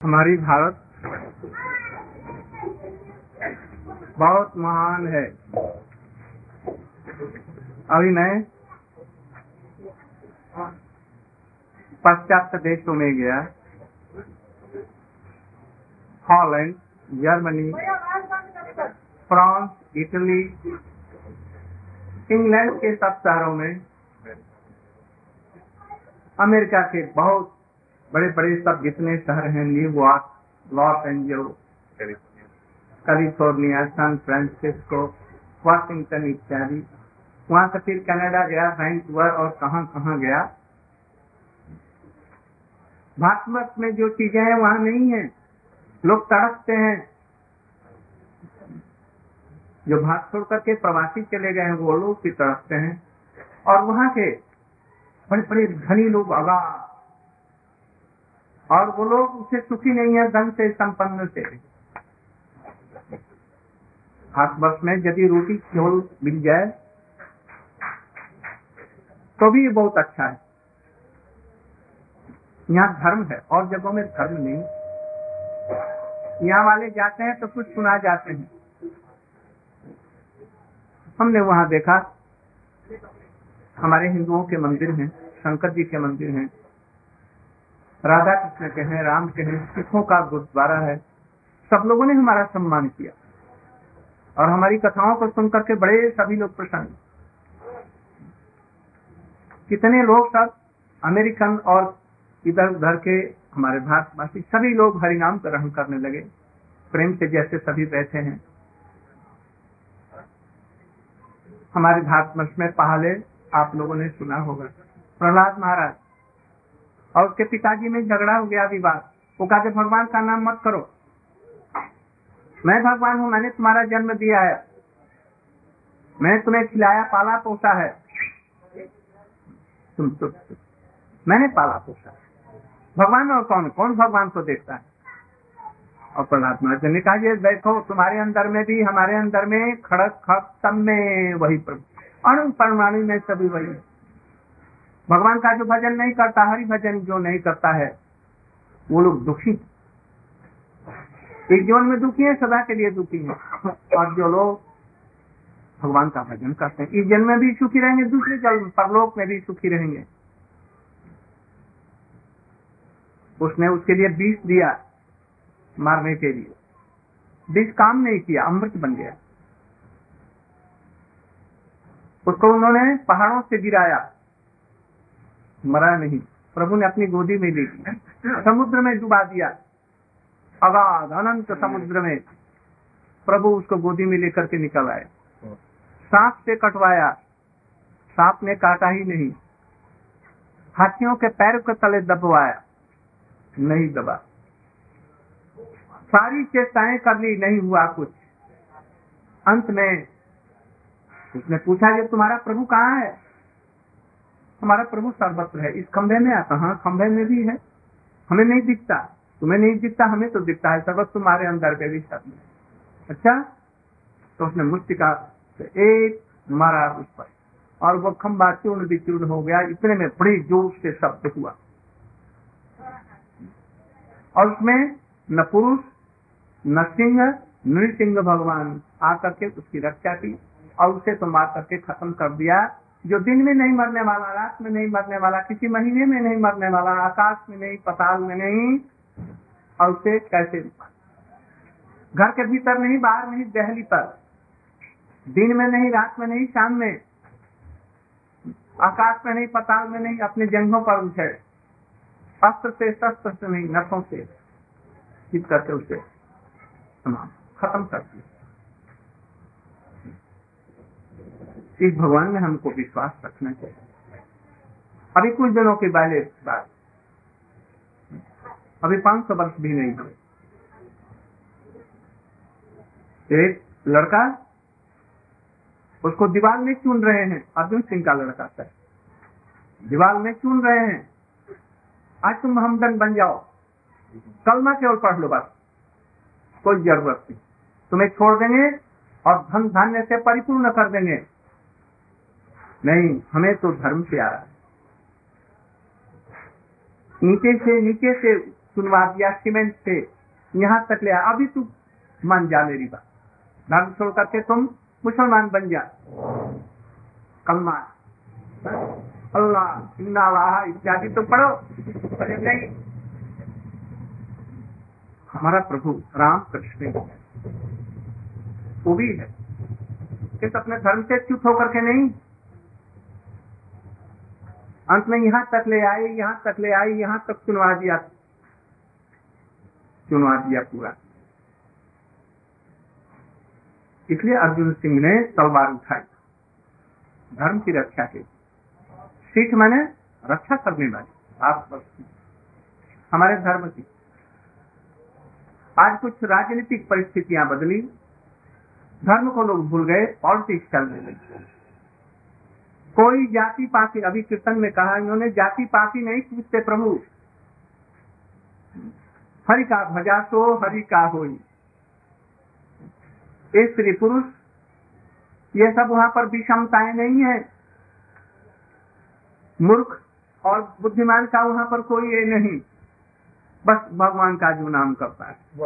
हमारी भारत बहुत महान है। अभी मैं पाश्चात्य देशों में गया, Holland, Germany, France, Italy, England के सब शहरों में, अमेरिका के बहुत बड़े बड़े सब जितने शहर हैं, New York, Los Angeles, California, San Francisco, Washington इत्यादि, वहां से फिर कनाडा गया, वैंकूवर और कहां कहां गया। भारत में जो चीजें हैं वहां नहीं है। लोग तड़पते हैं। जो भारत छोड़ करके प्रवासी चले गए हैं वो लोग भी तड़पते हैं, और वहां के बड़े बड़े धनी लोग आगा, और वो लोग उससे सुखी नहीं है, धन से संपन्न से। भारतवर्ष में यदि रोटी केवल मिल जाए तो भी बहुत अच्छा है। यहाँ धर्म है और जगहों में धर्म नहीं। यहाँ वाले जाते हैं तो कुछ सुना जाते हैं। हमने वहाँ देखा, हमारे हिंदुओं के मंदिर हैं, शंकर जी के मंदिर हैं, राधा कृष्ण के हैं, राम के हैं, सिखों का गुरुद्वारा है। सब लोगों ने हमारा सम्मान किया और हमारी कथाओं को सुनकर के बड़े सभी लोग प्रसन्न। कितने लोग सब अमेरिकन और इधर उधर के हमारे भारतवासी सभी लोग हरिनाम ग्रहण करने लगे प्रेम से, जैसे सभी बैठे हैं। हमारे भारतवर्ष में पहले आप लोगों ने सुना होगा, प्रहलाद महाराज और उसके पिताजी में झगड़ा हो गया, विवाद। वो कहते भगवान का नाम मत करो, मैं भगवान हूँ, मैंने तुम्हारा जन्म दिया है, मैंने तुम्हें खिलाया पाला पोसा है, तुम तो मैंने पाला पोसा है। भगवान और कौन कौन भगवान को देखता है? और प्रहलाद महाराज ने कहा, ये देखो तुम्हारे अंदर में भी हमारे अंदर में खड़क खप सब में वही प्रभु, अणु परमाणु में सभी वही। भगवान का जो भजन नहीं करता, हरि भजन जो नहीं करता है, वो लोग दुखी, एक जीवन में दुखी है, सदा के लिए दुखी है। और जो लोग भगवान का भजन करते हैं, इस जन्म में भी सुखी रहेंगे, दूसरे जन्म परलोक में भी सुखी रहेंगे। उसने उसके लिए विष दिया मारने के लिए, विष काम नहीं किया, अमृत बन गया। उसको उन्होंने पहाड़ों से गिराया, मरा नहीं, प्रभु ने अपनी गोदी में ले लिया, समुद्र में डुबा दिया, अगाध अनंत समुद्र में प्रभु उसको गोदी में लेकर के निकल आए। सांप से कटवाया, सांप ने काटा ही नहीं। हाथियों के पैर के तले दबवाया, नहीं दबा। सारी चेष्टाएं कर ली, नहीं हुआ कुछ। अंत में उसने पूछा, ये तुम्हारा प्रभु कहाँ है? हमारा प्रभु सर्वत्र है, इस खंभे में आता। हाँ, खंभे में भी है, हमें नहीं दिखता, तुम्हें नहीं दिखता, हमें तो दिखता है, सर्वत्र तुम्हारे अंदर के भी सब में। अच्छा, तो उसने मुष्टिका से एक मारा उस पर, और वो खंभा चूर्ण विचूर्ण हो गया। इतने में बड़ी जोर से शब्द हुआ, और उसमें न पुरुष न सिंह नृसिंह भगवान आकर के उसकी रक्षा की, और उसे तो मार करके खत्म कर दिया। जो दिन में नहीं मरने वाला, रात में नहीं मरने वाला, किसी महीने में नहीं मरने वाला, आकाश में नहीं, पाताल में नहीं, और उसे कैसे घर के भीतर नहीं, बाहर नहीं, दहली पर, दिन में नहीं, रात में नहीं, शाम में, आकाश में नहीं, पाताल में नहीं, अपने जंघों पर उठे, अस्त्र से शस्त्र से नहीं, नखों से जीत करके उसे खत्म कर दिया। इस भगवान में हमको विश्वास रखना चाहिए। अभी कुछ दिनों के बाद, अभी 500 वर्ष भी नहीं हुए, एक लड़का, उसको दीवार में चुन रहे हैं, अर्जुन सिंह का लड़का था, दीवार में चुन रहे हैं, आज तुम हमदन बन जाओ, कलमा केवल पढ़ लो, बस कोई जरूरत नहीं, तुम्हें छोड़ देंगे और धन धान्य से परिपूर्ण कर देंगे। नहीं, हमें तो धर्म प्यारा है। नीचे से सुनवा दिया सीमेंट से, यहाँ तक ले आया, अभी तू मान जा मेरी बात, धर्म छोड़ करके तुम मुसलमान बन जा, कलमा अल्लाह इन्ना इत्यादि तो पढ़ो। अरे नहीं, हमारा प्रभु राम कृष्ण वो भी है, किस अपने धर्म से च्युत होकर के नहीं, अंत में यहाँ तक ले आए, यहाँ तक ले आई, यहाँ तक चुनवा दिया पूरा। इसलिए अर्जुन सिंह ने तलवार उठाई धर्म की रक्षा के। सिख माने रक्षा करने वाले, आप हमारे धर्म की। आज कुछ राजनीतिक परिस्थितियां बदली, धर्म को लोग भूल गए, पॉलिटिक्स चलने लगी। कोई जाति पाति, अभी कीर्तन में कहा इन्होंने, जाति पाति नहीं पूछते प्रभु, हरि का भजा सो हरि का होई। स्त्री पुरुष ये सब वहां पर विषमताएं नहीं है, मूर्ख और बुद्धिमान का वहां पर कोई ये नहीं, बस भगवान का जो नाम करता है।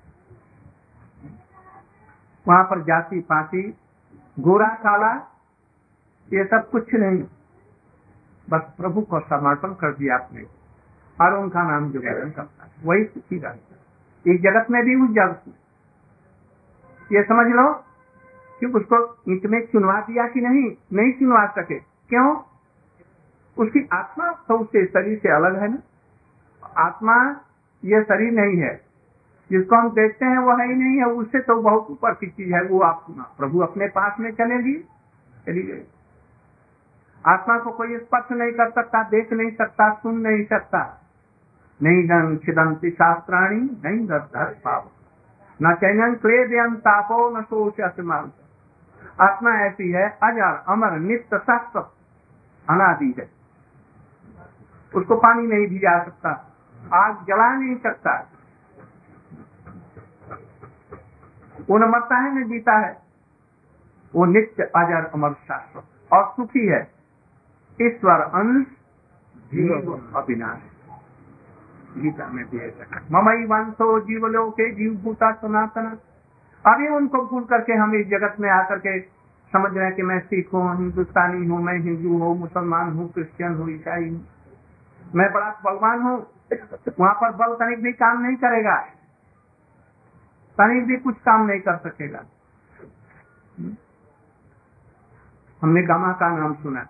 वहां पर जाति पाति, गोरा काला ये सब कुछ नहीं, बस प्रभु को समर्पण कर दिया आपने और उनका नाम जो गायन करता है वही सुखी रहता है, इस जगत में भी उस जगत में। ये समझ लो कि उसको ईंट में चुनवा दिया कि नहीं चुनवा सके। क्यों? उसकी आत्मा तो उससे शरीर से अलग है ना, आत्मा ये शरीर नहीं है, जिसको हम देखते हैं वो है ही नहीं है, उससे तो बहुत ऊपर की चीज है वो। आत्मा प्रभु अपने पास में चलेगी, चली गई। आत्मा को कोई स्पर्श नहीं कर सकता, देख नहीं सकता, सुन नहीं सकता। नहीं छिदंती शास्त्राणी नहीं पाप न चैनन क्लेदयं तापो न शोषयति। आत्मा ऐसी है, अजर अमर नित्य शाश्वत अनादि है, उसको पानी नहीं भिजा सकता, आग जला नहीं सकता, वो न मरता है न जीता है, वो नित्य अजर अमर शाश्वत और सुखी है। ईश्वर अंश जीव अविनाशी, गीता में भी है ममई वंशो जीवलोके जीवभूता सनातन। अभी उनको भूल करके हम इस जगत में आकर के समझ रहे हैं कि मैं सिख हूँ, हिंदुस्तानी हूँ, मैं हिंदू हूँ, मुसलमान हूँ, क्रिश्चियन हूँ, ईसाई हूँ, मैं बड़ा बलवान हूँ। वहाँ पर बल तनिक भी काम नहीं करेगा, तनिक भी कुछ काम नहीं कर सकेगा। हमने गामा का नाम सुना,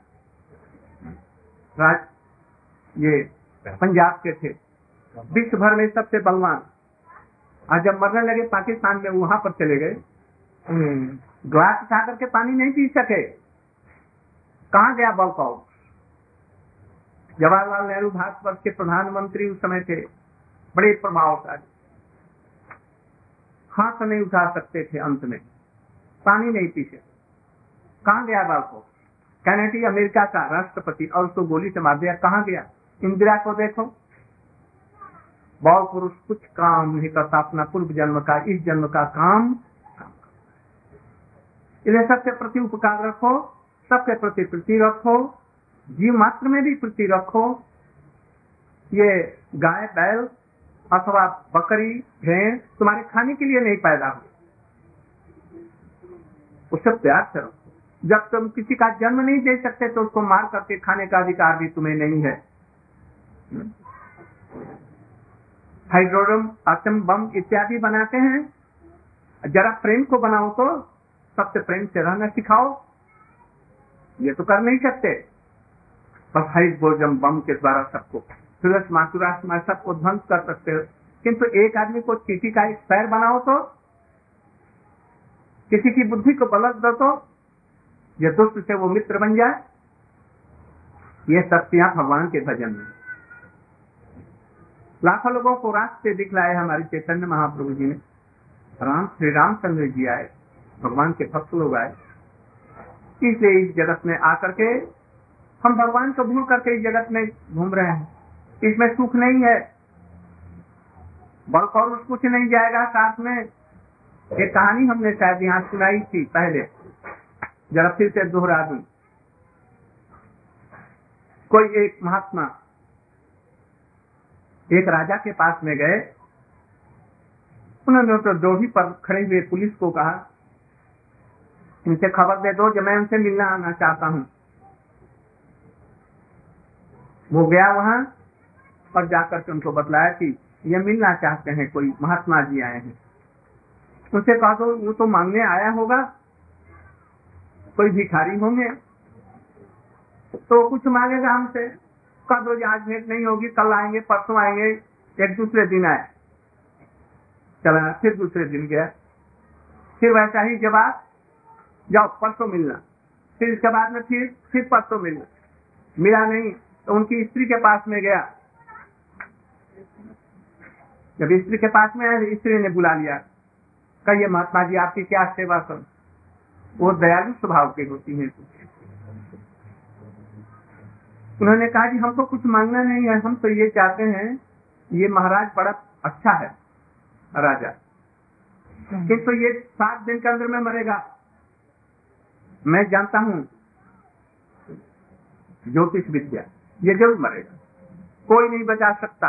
ये पंजाब के थे, विश्व भर में सबसे बलवान। आज जब मरने लगे पाकिस्तान में, वहां पर चले गए, ग्लास उठा करके पानी नहीं पी सके, कहाँ गया बल पाओ? जवाहरलाल नेहरू भारतवर्ष के प्रधानमंत्री उस समय थे, बड़े प्रभावशाली, हाथ नहीं उठा सकते थे, अंत में पानी नहीं पी सके, कहाँ गया बल पाओ? कैनेडी अमेरिका का राष्ट्रपति, और उसको गोली से मार दिया, कहाँ गया? इंदिरा को देखो, बहुत पुरुष कुछ काम नहीं करता, अपना पूर्व जन्म का इस जन्म का काम। इन्हें सबके प्रति उपकार रखो, सबके प्रति प्रीति रखो, जीव मात्र में भी प्रीति रखो। ये गाय बैल अथवा बकरी भेड़ तुम्हारे खाने के लिए नहीं पैदा हुई, उससे प्यार से रखो। जब तुम किसी का जन्म नहीं दे सकते तो उसको मार करके खाने का अधिकार भी तुम्हें नहीं है। हाइड्रोजन एटम बम इत्यादि बनाते हैं, जरा प्रेम को बनाओ तो सबसे प्रेम से रहना सिखाओ, ये तो कर नहीं सकते। बस हाइड्रोजन बम के द्वारा सबको सुरक्षमा सबको ध्वंस कर सकते हो, किंतु एक आदमी को चींटी का एक पैर बनाओ तो, किसी की बुद्धि को बलत दो तो ये दुष्ट से वो मित्र बन जाए। ये शक्तियां भगवान के भजन में। लाखों लोगों को रास्ते दिखलाए हमारे चैतन्य महाप्रभु जी ने। श्री रामचंद्र जी आए, भगवान के भक्त लोग आए, इसलिए इस जगत में आकर के हम भगवान को भूल करके इस जगत में घूम रहे हैं। इसमें सुख नहीं है, बल और कुछ नहीं जाएगा साथ में। एक कहानी हमने शायद यहाँ सुनाई थी पहले, जरा फिर से दोहरा दूं। कोई एक महात्मा एक राजा के पास में गए, उन्होंने तो द्रोही पर खड़े हुए पुलिस को कहा, इनसे खबर दे दो जब मैं उनसे मिलना आना चाहता हूँ। वो गया वहां और जाकर के उनको बतलाया कि ये मिलना चाहते हैं, कोई महात्मा जी आए हैं। उनसे कहा तो वो तो मांगने आया होगा, कोई भिखारी होंगे तो कुछ मांगेगा हमसे। कह दो आज भेंट नहीं होगी, कल आएंगे, परसों आएंगे। एक दूसरे दिन आए, चला, फिर दूसरे दिन गया, फिर वैसा ही जवाब, जाओ परसों मिलना। फिर इसके बाद में फिर परसों मिलना, मिला नहीं तो उनकी स्त्री के पास में गया। जब स्त्री के पास में आया, स्त्री ने बुला लिया, कहिए महात्मा जी आपकी क्या सेवा करूं। वो दयालु स्वभाव की होती है। उन्होंने कहा कि हमको कुछ मांगना नहीं है, हम तो ये चाहते हैं, ये महाराज बड़ा अच्छा है राजा, किंतु ये 7 दिन के अंदर में मरेगा। मैं जानता हूं ज्योतिष विद्या, ये जरूर मरेगा, कोई नहीं बचा सकता।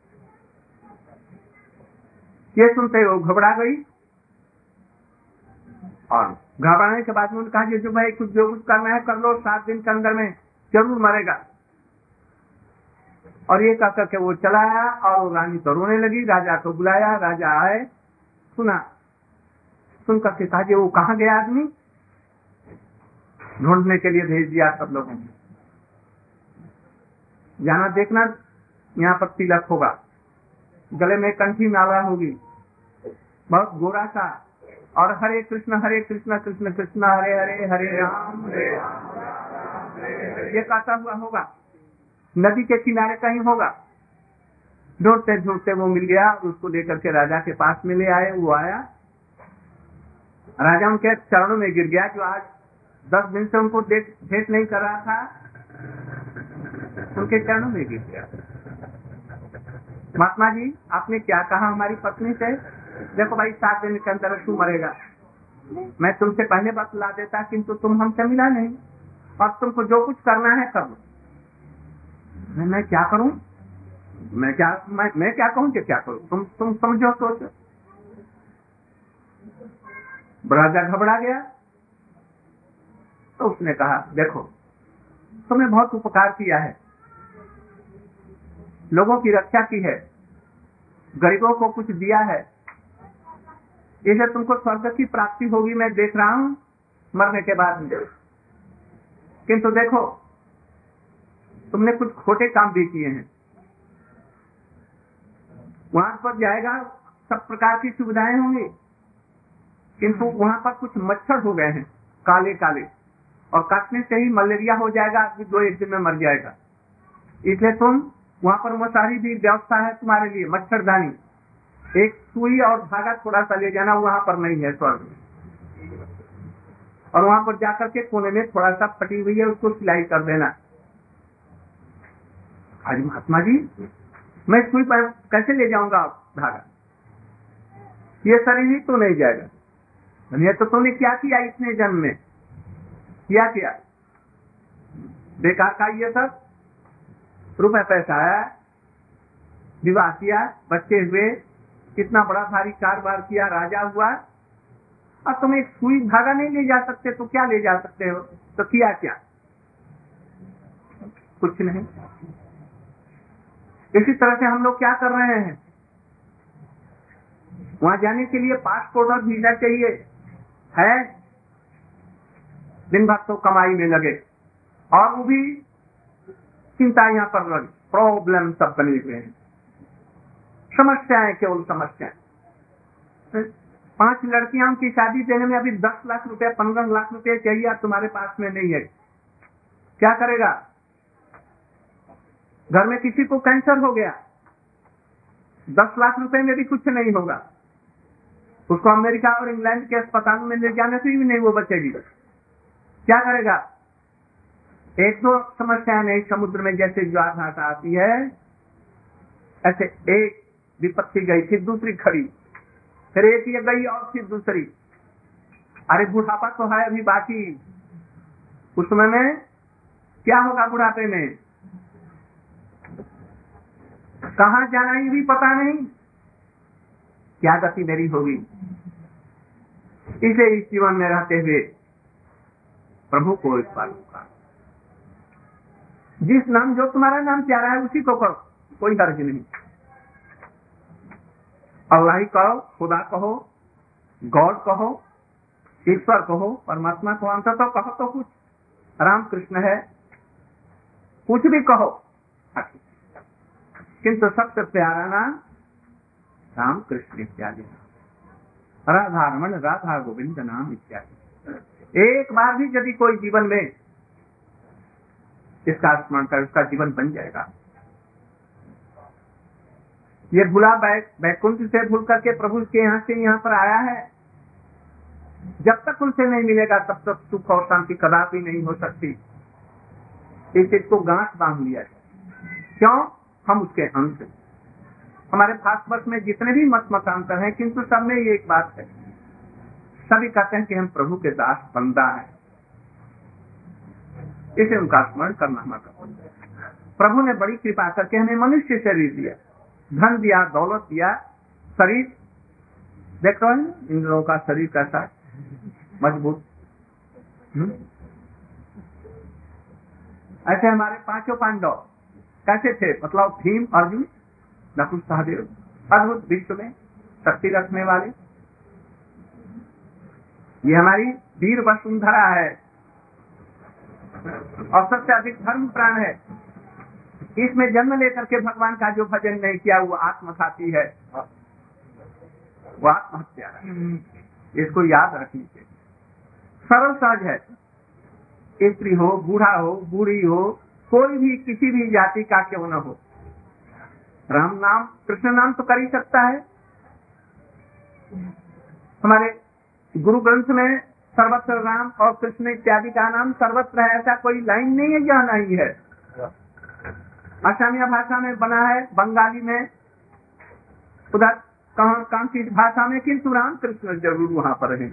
ये सुनते हो घबरा गई, और घबराने के बाद में उन्होंने कहा जो भाई कुछ जो कुछ करना है कर लो, 7 दिन के अंदर में जरूर मरेगा। और ये कह करके वो चला आया, और रानी तो रोने लगी। राजा को बुलाया, राजा आए, सुना, सुन करके कहा जी वो कहाँ गया आदमी। ढूंढने के लिए भेज दिया सब लोगों ने, जाना देखना, यहाँ पर तिलक होगा, गले में कंठी माला होगी, बहुत गोरा सा, और हरे कृष्ण कृष्ण कृष्ण हरे हरे, हरे राम ये कहता हुआ होगा। नदी के किनारे कहीं होगा। ढूंढते ढूंढते वो मिल गया, उसको लेकर के राजा के पास में ले आए। वो आया, राजा उनके चरणों में गिर गया, जो आज 10 दिन से उनको भेंट नहीं कर रहा था, उनके चरणों में गिर गया। महात्मा जी आपने क्या कहा हमारी पत्नी से। देखो भाई 7 दिन के अंदर तू मरेगा, मैं तुमसे पहले बतला देता, किंतु तुम हमसे मिला नहीं, और तुमको जो कुछ करना है कर लो। मैं क्या करूं, मैं क्या कहूं कि क्या करूं, तुम समझो, सोचो। राजा घबरा गया, तो उसने कहा देखो तुमने बहुत उपकार किया है, लोगों की रक्षा की है, गरीबों को कुछ दिया है, इसे तुमको स्वर्ग की प्राप्ति होगी, मैं देख रहा हूं मरने के बाद में। किंतु देखो तुमने कुछ खोटे काम भी किए हैं। वहां पर जाएगा सब प्रकार की सुविधाएं होंगी, किंतु वहां पर कुछ मच्छर हो गए हैं काले काले, और काटने से ही मलेरिया हो जाएगा, आदमी 2-1 दिन में मर जाएगा। इसलिए तुम वहां पर मसारी भी व्यवस्था है तुम्हारे लिए, मच्छरदानी, एक सुई और धागा थोड़ा सा ले जाना, वहां पर नहीं है स्वर्ग में। और वहां पर जाकर के कोने में थोड़ा सा फटी हुई है, उसको सिलाई कर देना। आज महात्मा जी मैं सुई पर कैसे ले जाऊंगा धागा, ये शरीर ही तो नहीं जाएगा। ये तो तुमने क्या किया इतने जन्म में, क्या किया, बेकार का ये सब रुपए पैसा आया, विवाह किया, बच्चे हुए, कितना बड़ा भारी कारोबार किया, राजा हुआ। अब तुम एक सुई धागा नहीं ले जा सकते तो क्या ले जा सकते हो, तो किया क्या, कुछ नहीं। इसी तरह से हम लोग क्या कर रहे हैं, वहां जाने के लिए पासपोर्ट और वीजा चाहिए है, दिन भर तो कमाई में लगे, और वो भी चिंता यहाँ पर लगे, प्रॉब्लम सब बने हुए हैं, समस्याएं, केवल समस्याएं। 5 लड़कियों की शादी देने में अभी 10 लाख रुपए 15 लाख रुपए चाहिए, तुम्हारे पास में नहीं है, क्या करेगा। घर में किसी को कैंसर हो गया, 10 लाख रुपए में भी कुछ नहीं होगा, उसको अमेरिका और इंग्लैंड के अस्पतालों में ले जाने से भी नहीं वो बचेगी, क्या करेगा। 1-2 समस्याएं नहीं, समुद्र में जैसे ज्वार भाटा आती है, ऐसे एक विपत्ति गई, फिर दूसरी खड़ी, फिर एक ये गई और फिर दूसरी। अरे बुढ़ापा तो है अभी बाकी, उस समय में क्या होगा बुढ़ापे में, कहाँ जाना ये भी पता नहीं, क्या गति मेरी होगी। इसे इस जीवन में रहते हुए प्रभु को एक बार पुकार, जिस नाम जो तुम्हारा नाम प्यारा है उसी को करो, कोई हर्ज नहीं। अल्लाह कहो, खुदा कहो, गॉड कहो, ईश्वर कहो, परमात्मा को, अंत तो कहो तो कुछ, राम कृष्ण है, कुछ भी कहो, किंतु सबसे प्यारा नाम राम कृष्ण इत्यादि, राधा रमन, राधा गोविंद नाम इत्यादि। एक बार भी यदि कोई जीवन में इसका स्मरण कर, उसका जीवन बन जाएगा। ये भूला बैकुंठ से भूल करके प्रभु के यहाँ से यहाँ पर आया है, जब तक उनसे नहीं मिलेगा तब तक सुख और शांति कदापि नहीं हो सकती। इस चीज को गांठ बांध लिया है। क्यों? हम उसके अंश हैं। हमारे भारतवर्ष में जितने भी मत मतांतर हैं, किंतु सब में ये एक बात है, सभी कहते हैं कि हम प्रभु के दास बंदा है। इसे उनका स्मरण करना हमारा। प्रभु ने बड़ी कृपा करके हमें मनुष्य शरीर दिया, धन दिया, दौलत दिया, शरीर देख रहे हैं इन लोगों का शरीर कैसा है, मजबूत। ऐसे हमारे पांचों पांडव कैसे थे, मतलब भीम, अर्जुन, नकुल, सहदेव, अद्भुत विश्व में शक्ति रखने वाले। ये हमारी वीर वसुंधरा है और सबसे अधिक धर्म प्राण है। इसमें जन्म लेकर के भगवान का जो भजन नहीं किया वो आत्मघाती है, वो आत्महत्या है। इसको याद रखनी चाहिए। सरल सहज है, स्त्री हो, बूढ़ा हो, बूढ़ी हो, कोई भी किसी भी जाति का क्यों न हो, राम नाम, कृष्ण नाम तो कर ही सकता है। हमारे गुरु ग्रंथ में सर्वत्र राम और कृष्ण इत्यादि का नाम सर्वत्र है, ऐसा कोई लाइन नहीं है जहाँ नहीं है। असमिया भाषा में बना है, बंगाली में, उधर कौन सी भाषा में, किंतु राम कृष्ण जरूर वहाँ पर है।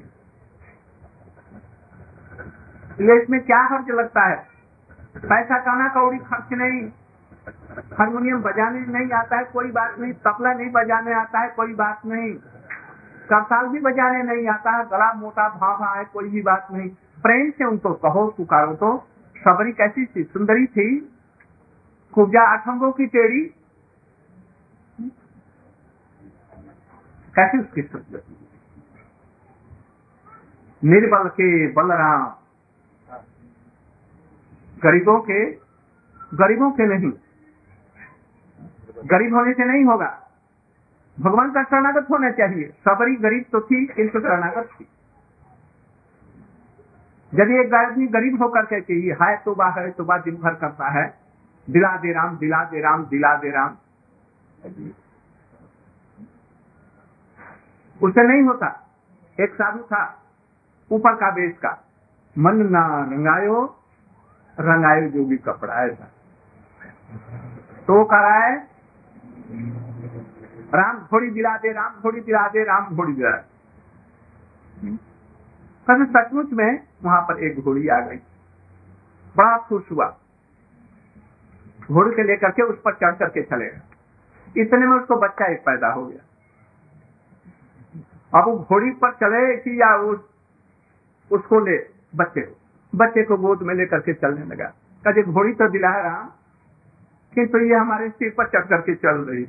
ये इसमें क्या खर्च लगता है? पैसा काना कौड़ी खर्च नहीं। हारमोनियम बजाने नहीं आता है, कोई बात नहीं। तबला नहीं बजाने आता है, कोई बात नहीं। करताल भी बजाने नहीं आता है, गला मोटा भाभा है, कोई भी बात नहीं। प्रेम से उनको कहो, पुकारो तो। सबरी कैसी थी? सुंदरी थी, कुब्जा अठंगों की टेढ़ी, कैसी उसकी सुंदरी। निर्बल के बलराम, गरीबों के नहीं, गरीब होने से नहीं होगा, भगवान का शरणागत होना चाहिए। सबरी गरीब तो थी किंतु शरणागत थी। यदि एक आदमी गरीब होकर के चाहिए है तो बात दिन भर करता है, दिला दे राम, दिला दे राम, दिला दे राम, उससे नहीं होता। एक साधु था, ऊपर का बेस का, मन ना रंगायो रंगायो जोगी कपड़ा, ऐसा तो कराए राम घोड़ी दिला दे, राम घोड़ी दिला दे, राम घोड़ी दिला दे। सचमुच में वहां पर एक घोड़ी आ गई, बड़ा खुश हुआ, घोड़ी के लेकर के उस पर चढ़ करके चलेगा। इतने में उसको बच्चा एक पैदा हो गया। अब वो घोड़ी पर चले कि या उसको ले, बच्चे को गोद में लेकर के चलने लगा। कभी घोड़ी तो दिला रहा, किंतु ये हमारे सिर पर चढ़ करके चल रही।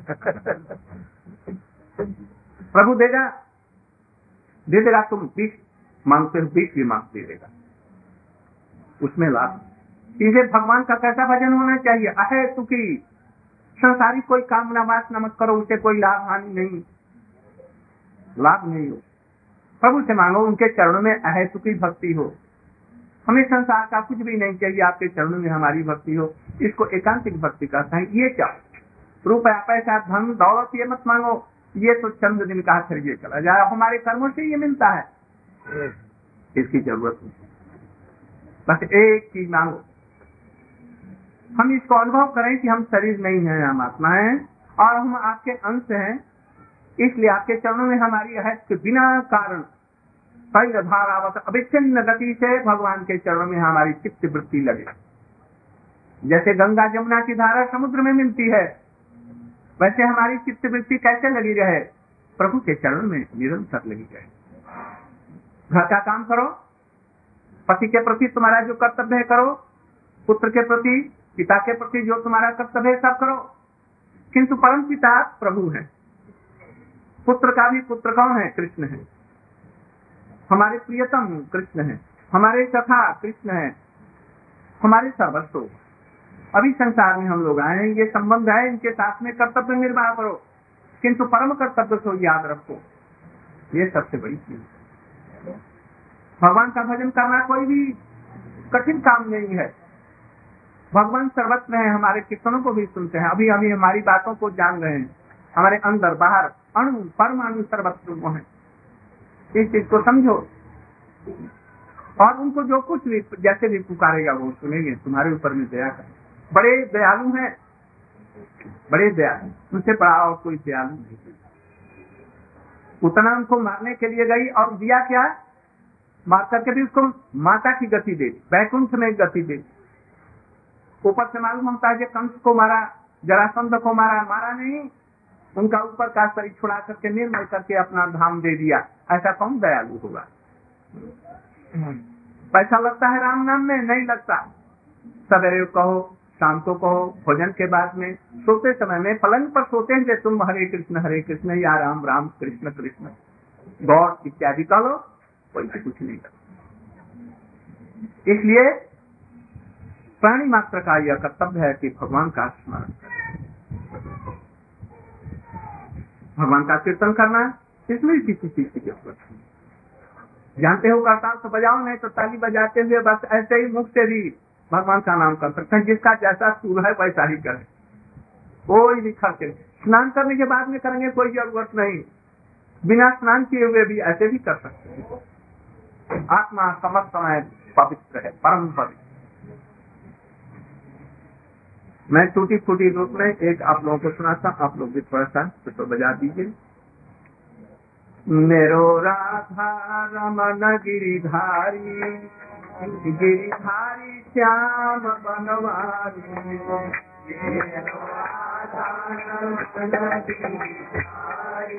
प्रभु देगा, दे देगा। तुम 20 मांगते हो, 20 भी मांग दे देगा, उसमें लाभ। इसे भगवान का कैसा भजन होना चाहिए? अहे सुखी, संसारी कोई कामना वासना मत करो, उसे कोई लाभ हानि नहीं, लाभ नहीं हो। प्रभु से मांगो, उनके चरणों में अहे सुखी भक्ति हो। हमें संसार का कुछ भी नहीं चाहिए, आपके चरणों में हमारी भक्ति हो। इसको एकांतिक भक्ति कहते हैं। ये क्या रुपया पैसा धन दौलत ये मत मांगो, ये तो चंद दिन का खरीदे चला जाए, हमारे कर्मों से ये मिलता है, इसकी जरूरत नहीं। बस एक चीज मांगो, हम इसको अनुभव करें कि हम शरीर नहीं है, हम आत्मा है और हम आपके अंश हैं। इसलिए आपके चरणों में हमारी है कि बिना कारण कई धारावत अविच्छिन्न गति से भगवान के चरणों में हमारी चित्त वृत्ति लगे। जैसे गंगा जमुना की धारा समुद्र में मिलती है, वैसे हमारी चित्त वृत्ति कैसे लगी रहे? प्रभु के चरण में निरंतर लगी रहे। घर का काम करो, पति के प्रति तुम्हारा जो कर्तव्य है करो, पुत्र के प्रति, पिता के प्रति जो तुम्हारा कर्तव्य है सब करो, किंतु परम पिता प्रभु है। पुत्र का भी पुत्र कौन है? कृष्ण है। हमारे प्रियतम कृष्ण है, हमारे सखा कृष्ण है, हमारे सर्वस्व। अभी संसार में हम लोग आए हैं, ये संबंध है, इनके साथ में कर्तव्य निर्वाह करो, किंतु परम कर्तव्य को याद रखो। ये सबसे बड़ी चीज। भगवान का भजन करना कोई भी कठिन काम नहीं है। भगवान सर्वत्र है, हमारे कीर्तनों को भी सुनते हैं। अभी अभी हमारी बातों को जान रहे हैं, हमारे अंदर बाहर अणु परमाणु सर्वत्र वो है। इस चीज को समझो और उनको जो कुछ भी जैसे भी पुकारेगा वो सुनेंगे, तुम्हारे ऊपर में दया करें। बड़े दयालु हैं, बड़े दयालु, उनसे बड़ा और कोई दयालु नहीं। उतना उनको मारने के लिए गई और दिया क्या? मार करके भी उसको माता की गति दे दी, वैकुंठ में गति दे दी। ऊपर से मालूम होता है कि कंस को मारा, जरासंध को मारा, मारा नहीं, उनका ऊपर का शरीर छुड़ा करके निर्मल करके अपना धाम दे दिया। ऐसा कौन दयालु होगा? पैसा लगता है राम नाम में? नहीं लगता। सवेरे कहो, शाम को कहो, भोजन के बाद में, सोते समय में पलंग पर सोते हैं तुम हरे कृष्ण या राम राम कृष्ण कृष्ण गौर इत्यादि कहो, कोई भी कुछ नहीं करता। इसलिए प्राणी मात्र का यह कर्तव्य है कि भगवान का स्मरण, भगवान का कीर्तन करना, इसमें किसी चीज की जरूरत नहीं। जानते हो करताल तो बजाओ, नहीं तो ताली बजाते हुए बस ऐसे ही मुख से भी भगवान का नाम कर सकते हैं। जिसका जैसा सूर है वैसा ही करें, कोई भी खर्च नहीं। स्नान करने के बाद में करेंगे कोई जरूरत नहीं, बिना स्नान किए हुए भी ऐसे भी कर सकते हैं। आत्मा समस्त समय पवित्र है, परम पवित्र। मैं टूटी फूटी रूप में एक आप लोगों को सुनाता, आप लोग भी थोड़ा सा तो बजा दीजिए। मेरो राधा रमन गिरिधारी, गिरिधारी श्याम बनवारी, मेरो राधा रमन गिरिधारी,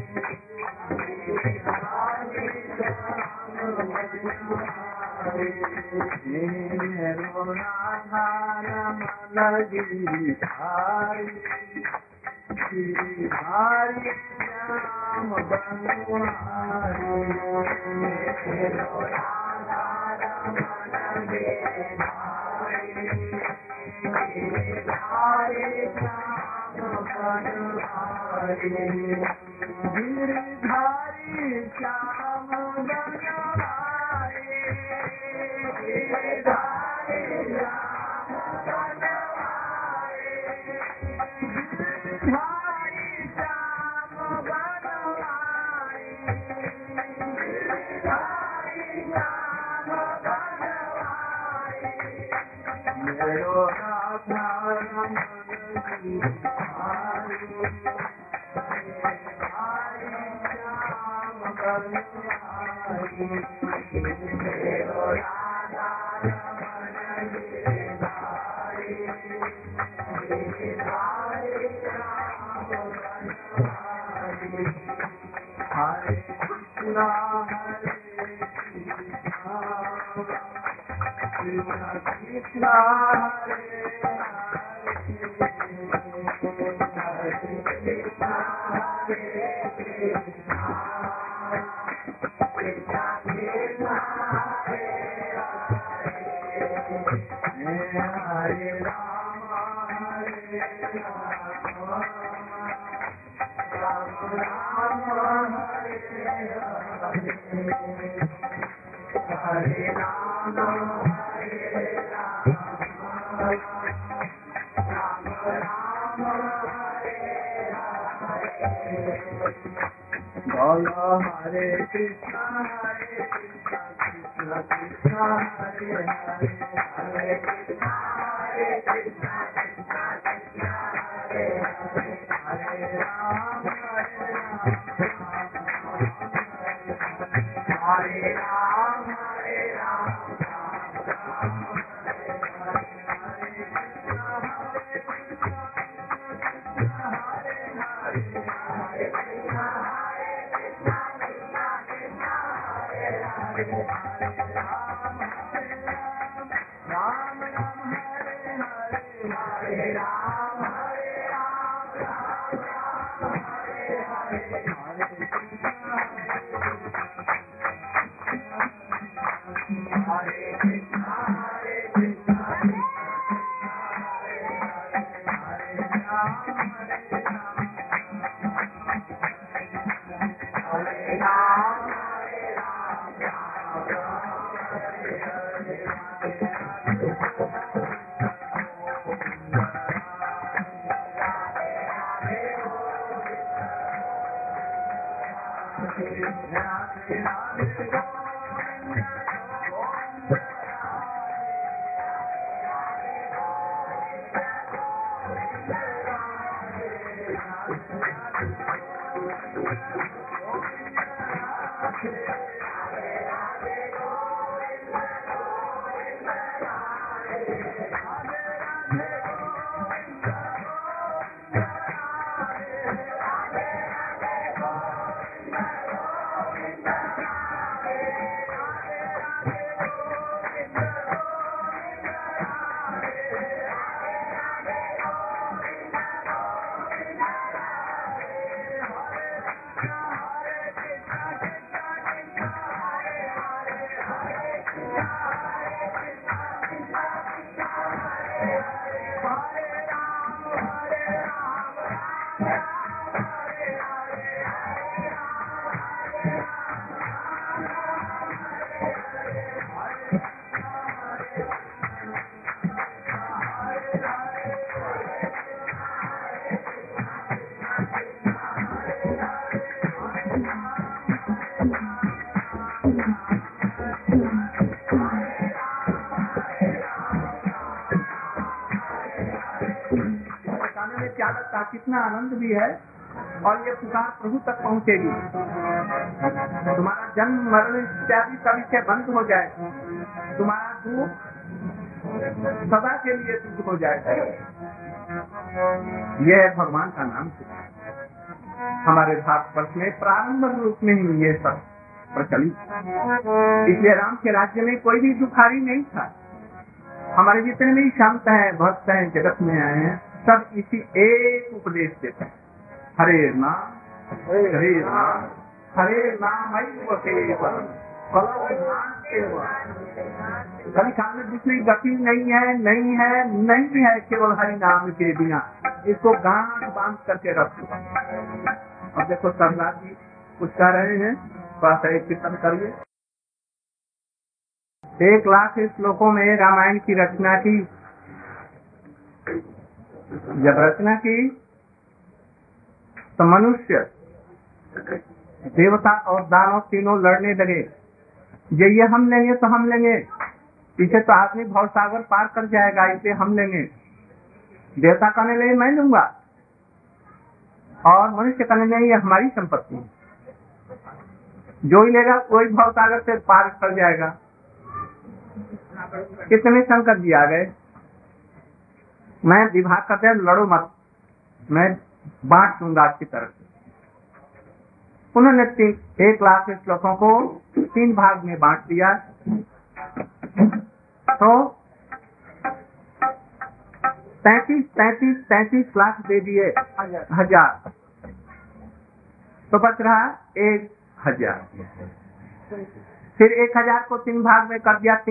मेरो राधा रमन गिरिधारी, गिरिधारी श्याम बनवारी, मेरो राधा रमन गिरिधारी, गिरिधारी श्याम बनवारी, गिरिधारी श्याम बनवारी, गिरिधारी श्याम बनवारी, मेरो राधा रमन गिरिधारी, गिरिधारी श्याम बनवारी, मेरो राधा रमन गिरिधारी, गिरिधारी श्याम बनवारी। हरे कृष्णा कृष्ण कृष्ण हरे हरे, हरे कृष्ण हरे कृष्ण, कृष्ण कृष्ण हरे हरे, हरे राम राम राम हरे हरे, हरे राम बोलो हरे कृष्णा कृष्ण कृष्ण हरे हरे, हरे कृष्णा कृष्ण कृष्ण हरे हरे, हरे राम हरे राम हरे राम, हरे कितना आनंद भी है और ये पुकार प्रभु तक पहुँचेगी। तुम्हारा जन्म मरण इत्यादि सभी से बंद हो जाए, तुम्हारा दुख सदा के लिए दूर हो जाए। यह भगवान का नाम हमारे भारतवर्ष में प्रारंभ रूप में ही ये सब प्रचलित। इसलिए राम के राज्य में कोई भी दुखारी नहीं था। हमारे जितने भी संत हैं, भक्त हैं, जगत में आए हैं, सब इसी एक उपदेश देते हैं, हरे नाम हरे नाम हरे नाम कभी काम में दूसरी गति नहीं है केवल हरि नाम के बिना। इसको गांठ बांध करके रखो। अब देखो सरनाथ जी कुछ कह रहे हैं, थोड़ा एक कीर्तन करिए। 1 लाख श्लोकों में रामायण की रचना की। जब रचना की तो मनुष्य, देवता और दानव तीनों लड़ने लगे। ये हम लेंगे तो हम लेंगे, इसे तो आदमी भवसागर पार कर जाएगा, इसे हम लेंगे। देवता कहने लगे मैं लूंगा, और मनुष्य कहने लगे ये हमारी संपत्ति है, जो ही लेगा कोई भवसागर से पार कर जाएगा। कितने शंकर जी आ गए, मैं विभाग करते हैं, लड़ो मत, मैं बांट दूंगा आपकी तरफ से। उन्होंने 1 लाख श्लोकों को 3 भाग में बांट दिया, तो 33 लाख दे दिए, 1000, तो बच रहा 1000। फिर 1000 को 3 भाग में कर दिया,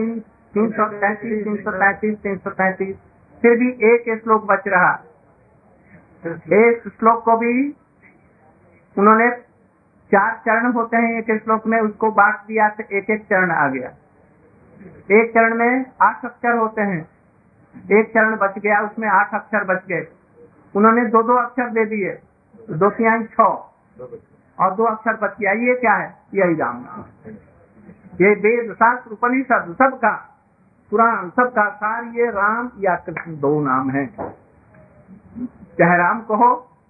333, फिर भी एक श्लोक बच रहा। एक श्लोक को भी उन्होंने 4 चरण होते हैं एक श्लोक में, उसको बांट दिया तो एक चरण आ गया। एक चरण में 8 अक्षर होते हैं, एक चरण बच गया, उसमें 8 अक्षर बच गए। उन्होंने 2 अक्षर दे दिए, 2 3 6, और 2 अक्षर बच गया। ये क्या है? यही राम नाम। ये वेद शास्त्र उपनिषद सबका, पुराण सबका सार ये राम या कृष्ण 2 नाम है। चाहे राम कहो,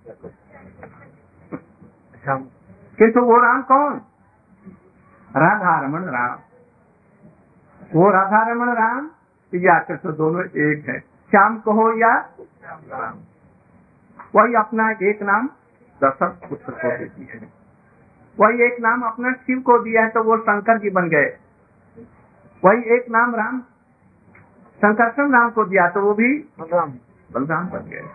किंतु वो राम कौन? राधा रमण राम। वो राधा रमण राम या कृष्ण दोनों एक है। श्याम कहो या राम, वही अपना एक नाम दशरथ पुत्र को देती है। वही एक नाम अपने शिव को दिया है तो वो शंकर जी बन गए। वही एक नाम राम शंकरसन राम को दिया तो वो भी बलराम बन गए।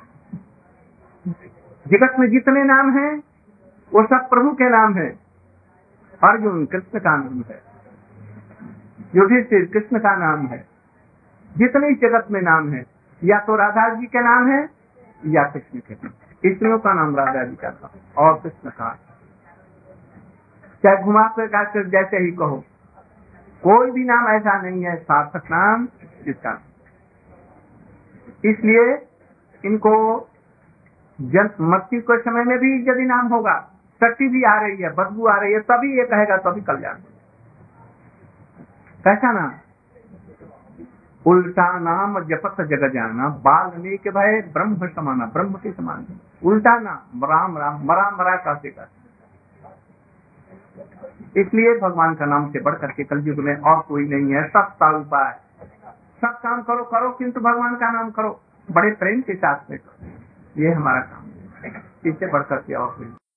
जगत में जितने नाम हैं वो सब प्रभु के नाम है। अर्जुन कृष्ण का नाम है, युधिष्ठिर कृष्ण का नाम है। जितने जगत में नाम है या तो राधा जी के नाम है या कृष्ण के नाम। स्त्रियों का नाम राधा जी का नाम और कृष्ण का, चाहे घुमा कर जैसे ही कहो, कोई भी नाम ऐसा नहीं है सार्थक नाम जिसका। इसलिए इनको मृत्यु के समय में भी यदि नाम होगा, शक्ति भी आ रही है, बदबू आ रही है, तभी ये कहेगा तभी कल्याण। कैसा नाम? उल्टा नाम जपत जग जाना, बाल्मीक भय ब्रह्म समाना, ब्रह्म के समान। उल्टा नाम राम राम, मरा मरा कहते कर। इसलिए भगवान का नाम से बढ़ करके कलयुग में और कोई नहीं है। सबका उपाय, सब काम करो करो किंतु भगवान का नाम करो, बड़े प्रेम के साथ में करो। ये हमारा काम है, इससे बढ़ करके और कोई